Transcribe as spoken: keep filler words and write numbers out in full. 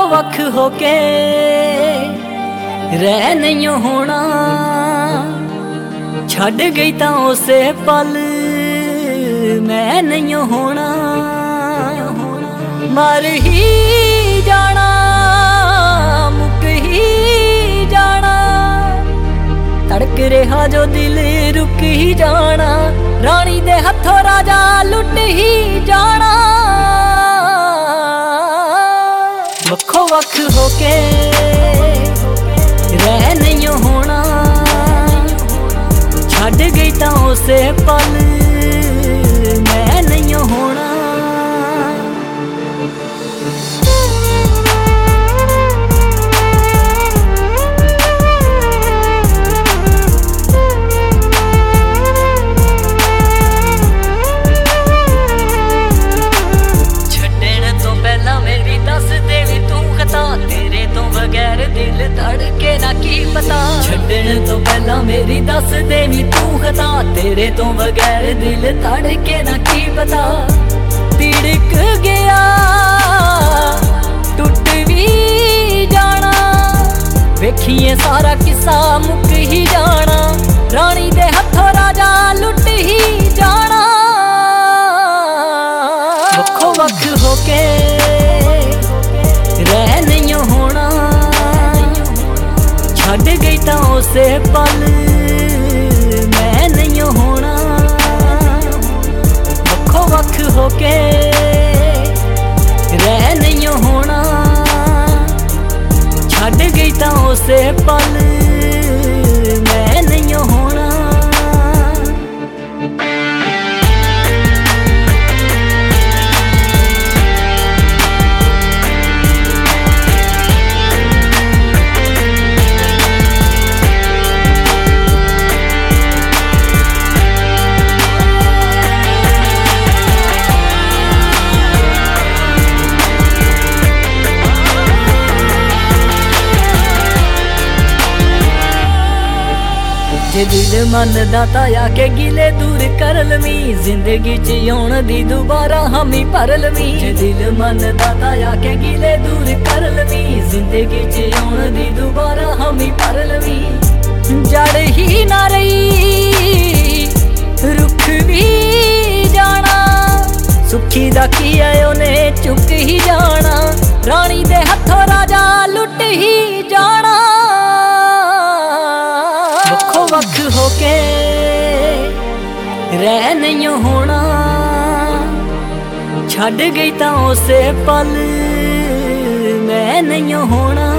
ਵੱਖ ਹੋ ਕੇ ਰਹਿ ਨਹੀਂ ਹੋਣਾ। ਛੱਡ ਗਈ ਤਾਂ ਉਸੇ ਪਲ ਮੈਂ ਨਹੀਂ ਹੋਣਾ। ਮਰ ਹੀ ਜਾਣਾ, ਮੁੱਕ ਹੀ ਜਾਣਾ, ਧੜਕ ਰਿਹਾ ਜੋ ਦਿਲ ਰੁਕ ਹੀ ਜਾਣਾ। ਰਾਣੀ ਦੇ ਹੱਥੋਂ ਰਾਜਾ ਲੁੱਟ ਹੀ ਜਾਣਾ। ਵੱਖੋ ਵੱਖ ਹੋ ਕੇ ਰਹਿ ਨਹੀਂ ਹੋਣਾ। ਛੱਡ ਗਈ ਤਾਂ ਉਸੇ ਪਲ ਮੈਂ ਨਹੀਂ ਹੋਣਾ। ਦਿਲ ਧੜਕੇ ਨਾ ਕੀ ਪਤਾ, ਛੱਡਣ ਤੋਂ ਪਹਿਲਾਂ ਮੇਰੀ ਦੱਸ ਦੇ ਨੀ ਤੂੰ ਖਤਾ। ਤੇਰੇ ਤੋਂ ਬਗੈਰ ਦਿਲ ਧੜਕੇ ਨਾ ਕੀ ਪਤਾ। ਤਿੜਕ ਗਿਆ ਟੁੱਟ ਵੀ ਜਾਣਾ, ਵੇਖੀਏ ਸਾਰਾ ਕਿੱਸਾ ਮੁੱਕ ਹੀ ਜਾਣਾ। ਰਾਣੀ ਦੇ ਹੱਥੋਂ ਰਾਜਾ ਲੁੱਟ ਹੀ ਜਾਣਾ। ਵੱਖੋ ਵੱਖ ਹੋ ਕੇ ਰਹਿ ਨਹੀਂ ਹੋਣਾ। ਛੱਡ ਗਈ ਤਾਂ ਉਸੇ ਪਲ ਮੈਂ ਨਹੀਂ ਹੋਣਾ। ਵੱਖੋ ਵੱਖ ਹੋ ਕੇ ਰਹਿ ਨਹੀਂ ਹੋਣਾ। ਛੱਡ ਗਈ ਤਾਂ ਉਸੇ ਪਲ ਮੈਂ ਨਹੀਂ ਹੋਣਾ। ਜੇ ਦਿਲ ਮੰਨਦਾ ਤਾਂ ਆ ਕੇ ਗਿਲੇ ਦੂਰ ਕਰ ਲਵੀਂ। ਜ਼ਿੰਦਗੀ ਚ ਆਉਣ ਦੀ ਦੁਬਾਰਾ ਹਾਮੀ ਭਰ ਲਵੀਂ। ਜੇ ਦਿਲ ਮੰਨਦਾ ਤਾਂ ਆ ਕੇ ਗਿਲੇ ਦੂਰ ਕਰ ਲਵੀਂ। ਜ਼ਿੰਦਗੀ ਚ ਆਉਣ ਦੀ ਦੁਬਾਰਾ ਹਾਮੀ ਭਰ ਲਵੀਂ। ਜੜ ਹੀ ਨਾ ਰਹੀ ਰੁੱਖ ਵੀ ਜਾਣਾ। ਸੁੱਖੀ ਦਾ ਕੀ ਐ ਉਹਨੇ ਚੁੱਕ ਹੀ ਜਾਣਾ। ਰਾਣੀ ਦੇ ਹੱਥੋਂ ਰਾਜਾ ਲੁੱਟ ਹੀ ਜਾਣਾ। ਵੱਖੋ ਵੱਖ ਹੋ ਕੇ ਰਹਿ ਨਹੀਂ ਹੋਣਾ। ਛੱਡ ਗਈ ਤਾਂ ਉਸੇ ਪਲ ਮੈਂ ਨਹੀਂ ਹੋਣਾ।